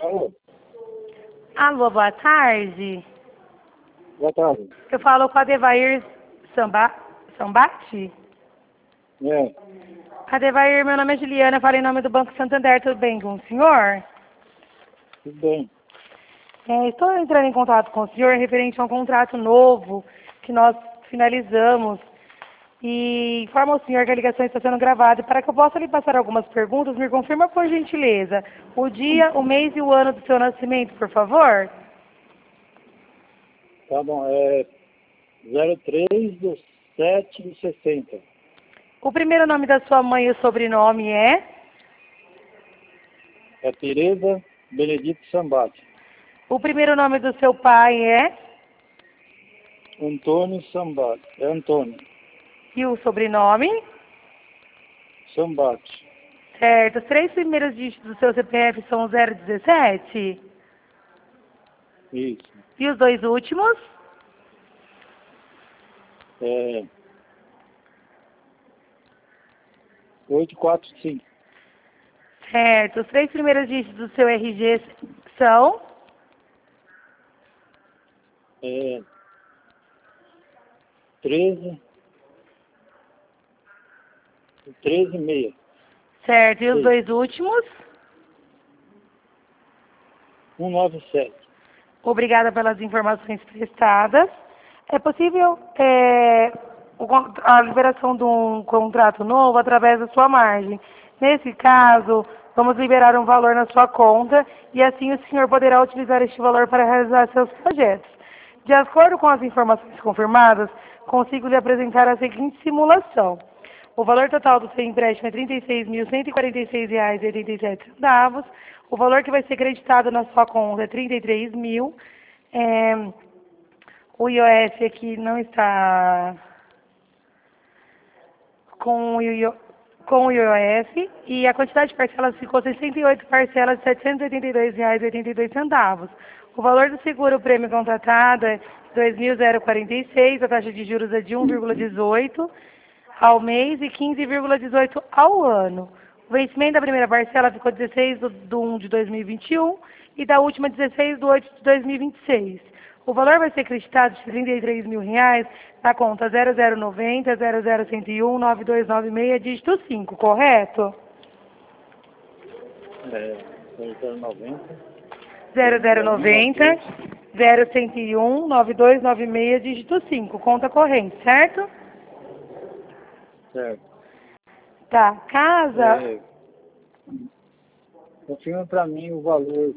Alô, Alô, boa tarde. boa tarde. Eu falo com a Devair Sambati. É, Adevair, meu nome é Juliana, falo em nome do Banco Santander, tudo bem com o senhor? tudo bem. Estou entrando em contato com o senhor referente a um contrato novo que nós finalizamos e informo ao senhor que a ligação está sendo gravada. E para que eu possa lhe passar algumas perguntas, me confirma por gentileza o dia, o mês e o ano do seu nascimento, por favor? Tá bom, é 03/7/60. O primeiro nome da sua mãe e o sobrenome é? É Tereza Benedito Sambate. O primeiro nome do seu pai é? Antônio Sambate. É Antônio E o sobrenome? Sambate. Certo. Os três primeiros dígitos do seu CPF são 017? Isso. E os dois últimos? É 845. Certo. Os três primeiros dígitos do seu RG são? É 13/6. Certo. E os Sim. dois últimos? 197. Obrigada pelas informações prestadas. É possível a liberação de um contrato novo através da sua margem. Nesse caso, vamos liberar um valor na sua conta e assim o senhor poderá utilizar este valor para realizar seus projetos. De acordo com as informações confirmadas, consigo lhe apresentar a seguinte simulação. O valor total do seu empréstimo é R$ 36.146,87. O valor que vai ser creditado na sua conta é 33.000. O IOF aqui não está com o IOF e a quantidade de parcelas ficou 68 parcelas de R$ 782,82. O valor do seguro prêmio contratado é 2.046, a taxa de juros é de 1,18 ao mês e 15,18 ao ano. O vencimento da primeira parcela ficou 16 de 1 de 2021 e da última 16 de 8 de 2026. O valor vai ser creditado de R$ 33.000 na conta 0090 00101 9296, dígito 5, correto? É 0090. 0090 0101 9296, dígito 5, conta corrente, certo? Certo. Tá, casa... Confirma para mim o valor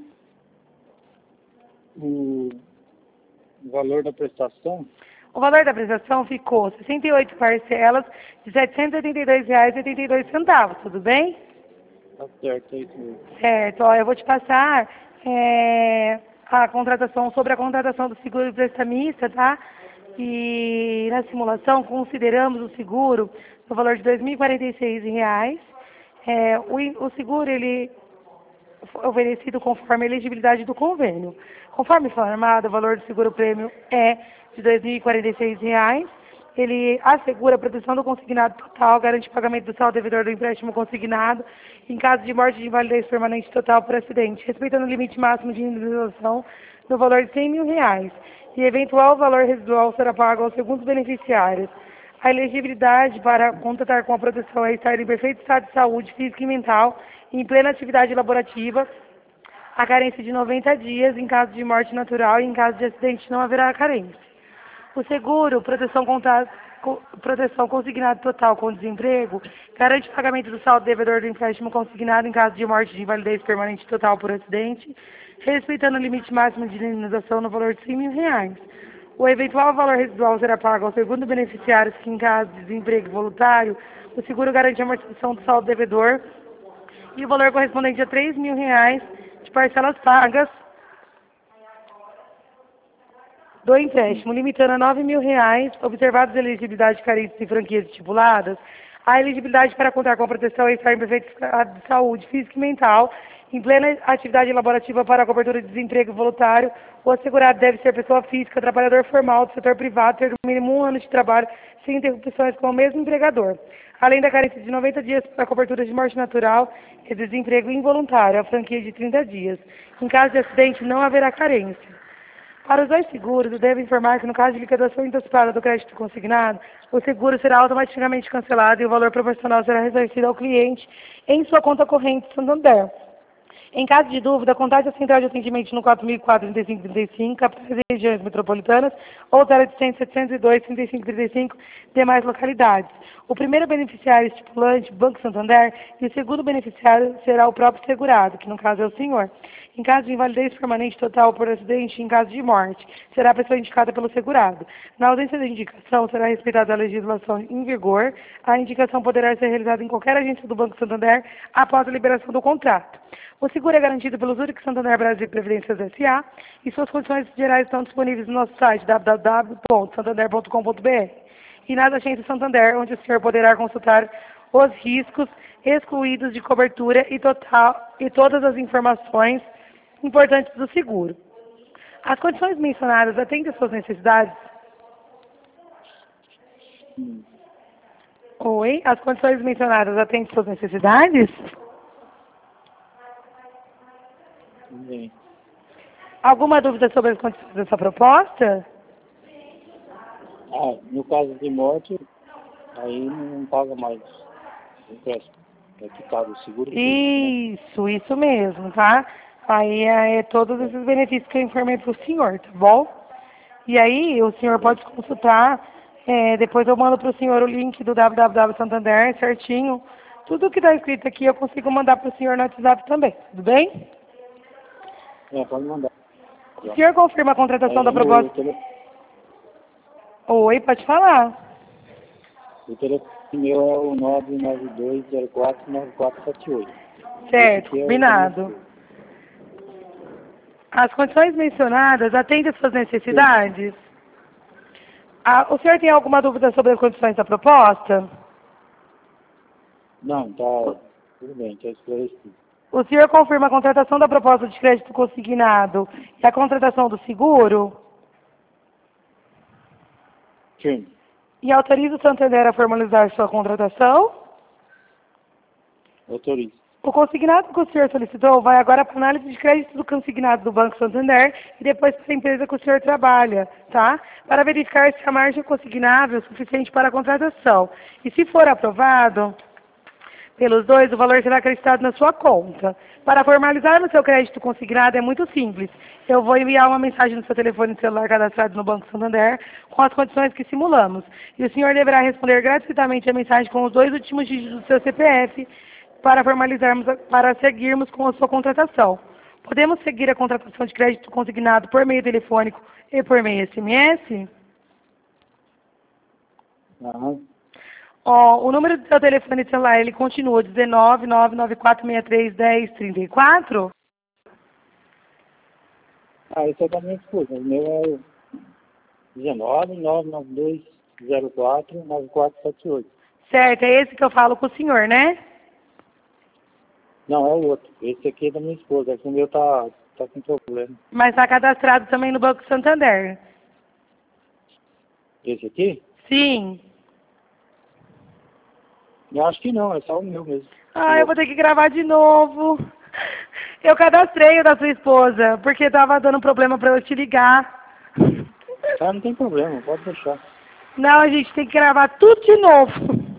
da prestação. O valor da prestação ficou 68 parcelas de R$ 782,82, tudo bem? Tá certo, é isso mesmo. Certo, ó, eu vou te passar a contratação, sobre a contratação do seguro prestamista, tá? E na simulação consideramos o seguro no valor de R$ 2.046. O seguro, ele foi oferecido conforme a elegibilidade do convênio. Conforme informado, o valor do seguro prêmio é de R$ 2.046. Ele assegura a proteção do consignado total, garante o pagamento do saldo devedor do empréstimo consignado em caso de morte de invalidez permanente total por acidente, respeitando o limite máximo de indenização no valor de R$ 100.000. E eventual valor residual será pago aos segundos beneficiários. A elegibilidade para contratar com a proteção é estar em perfeito estado de saúde física e mental, em plena atividade laborativa, a carência de 90 dias em caso de morte natural e em caso de acidente não haverá carência. O seguro, proteção consignado total com desemprego, garante o pagamento do saldo devedor do empréstimo consignado em caso de morte de invalidez permanente total por acidente, respeitando o limite máximo de indenização no valor de R$ 100.000. O eventual valor residual será pago ao segundo beneficiário que, em caso de desemprego voluntário, o seguro garante a amortização do saldo devedor e o valor correspondente a R$ 3.000 de parcelas pagas do empréstimo, limitando a R$ 9.000, observadas a elegibilidade de carências e franquias estipuladas, A elegibilidade para contar com proteção é estar em perfeito estado de saúde física e mental, em plena atividade laborativa para a cobertura de desemprego voluntário. O assegurado deve ser pessoa física, trabalhador formal do setor privado, ter no mínimo 1 ano de trabalho sem interrupções com o mesmo empregador. Além da carência de 90 dias para a cobertura de morte natural e desemprego involuntário, a franquia de 30 dias. Em caso de acidente, não haverá carência. Para os dois seguros, eu devo informar que no caso de liquidação antecipada do crédito consignado, o seguro será automaticamente cancelado e o valor proporcional será ressarcido ao cliente em sua conta corrente Santander. Em caso de dúvida, contate a central de atendimento no 4004-3535, capitais e regiões metropolitanas, ou 0800 702 3535, demais localidades. O primeiro beneficiário estipulante, Banco Santander, e o segundo beneficiário será o próprio segurado, que no caso é o senhor. Em caso de invalidez permanente total por acidente, em caso de morte, será a pessoa indicada pelo segurado. Na ausência da indicação, será respeitada a legislação em vigor. A indicação poderá ser realizada em qualquer agência do Banco Santander após a liberação do contrato. O seguro é garantido pelo Zurich Santander Brasil Previdências S.A. e suas condições gerais estão disponíveis no nosso site www.santander.com.br e nas agências Santander, onde o senhor poderá consultar os riscos excluídos de cobertura e todas as informações importantes do seguro. As condições mencionadas atendem às suas necessidades? Oi? As condições mencionadas atendem às suas necessidades? Bem. Alguma dúvida sobre as condições dessa proposta? No caso de morte, aí não paga mais o empréstimo. É quitado o seguro. Isso mesmo, tá? Aí é todos esses benefícios que eu informei para o senhor, tá bom? E aí o senhor pode consultar, depois eu mando para o senhor o link do www.santander certinho. Tudo que está escrito aqui eu consigo mandar para o senhor no WhatsApp também, tudo bem? Pode mandar. O senhor confirma a contratação da proposta? Oi, pode falar. O telefone meu é o 992049478. Certo, combinado. As condições mencionadas atendem às suas necessidades? O senhor tem alguma dúvida sobre as condições da proposta? Não, tá tudo bem, está esclarecido. O senhor confirma a contratação da proposta de crédito consignado e a contratação do seguro? Sim. E autoriza o Santander a formalizar sua contratação? Autorizo. O consignado que o senhor solicitou vai agora para a análise de crédito do consignado do Banco Santander e depois para a empresa que o senhor trabalha, tá? Para verificar se a margem consignável é suficiente para a contratação. E se for aprovado pelos dois, o valor será acrescentado na sua conta. Para formalizar o seu crédito consignado é muito simples. Eu vou enviar uma mensagem no seu telefone celular cadastrado no Banco Santander com as condições que simulamos. E o senhor deverá responder gratuitamente a mensagem com os 2 últimos dígitos do seu CPF para seguirmos com a sua contratação. Podemos seguir a contratação de crédito consignado por meio telefônico e por meio SMS? Aham. O número do seu telefone celular, ele continua 19994631034? Esse é da minha esposa. O meu é o 19992049478. Certo, é esse que eu falo com o senhor, né? Não, é o outro. Esse aqui é da minha esposa. Esse meu tá com problema. Mas está cadastrado também no Banco Santander? Esse aqui? Sim. Eu acho que não, é só o meu mesmo. Eu vou ter que gravar de novo. Eu cadastrei o da sua esposa, porque estava dando problema para eu te ligar. Não tem problema, pode deixar. Não, a gente tem que gravar tudo de novo.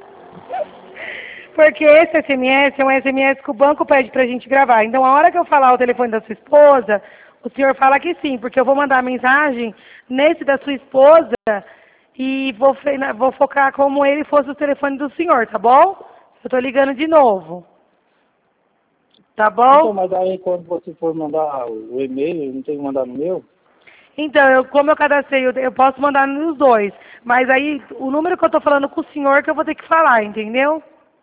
Porque esse SMS é um SMS que o banco pede pra gente gravar. Então, a hora que eu falar o telefone da sua esposa, o senhor fala que sim, porque eu vou mandar a mensagem nesse da sua esposa e vou focar como ele fosse o telefone do senhor, tá bom? Eu tô ligando de novo. Tá bom? Então, mas aí quando você for mandar o e-mail, não tem que mandar no meu? Então, como eu cadastrei, eu posso mandar nos dois. Mas aí, o número que eu tô falando com o senhor que eu vou ter que falar, entendeu?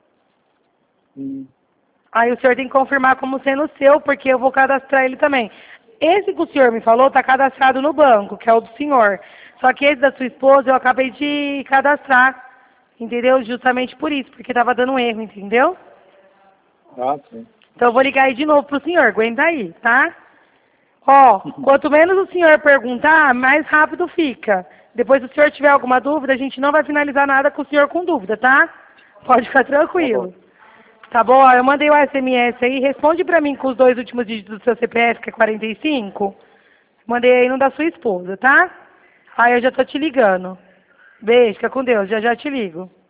Aí o senhor tem que confirmar como sendo seu, porque eu vou cadastrar ele também. Esse que o senhor me falou está cadastrado no banco, que é o do senhor. Só que esse da sua esposa eu acabei de cadastrar. Entendeu? Justamente por isso, porque tava dando erro, entendeu? Ah, sim. Então eu vou ligar aí de novo pro senhor, aguenta aí, tá? Ó, quanto menos o senhor perguntar, mais rápido fica. Depois, se o senhor tiver alguma dúvida, a gente não vai finalizar nada com o senhor com dúvida, tá? Pode ficar tranquilo. Tá bom? Ó, eu mandei o SMS aí, responde pra mim com os 2 últimos dígitos do seu CPF, que é 45. Mandei aí no da sua esposa, tá? Aí eu já tô te ligando. Beijo, fica com Deus, já já te ligo.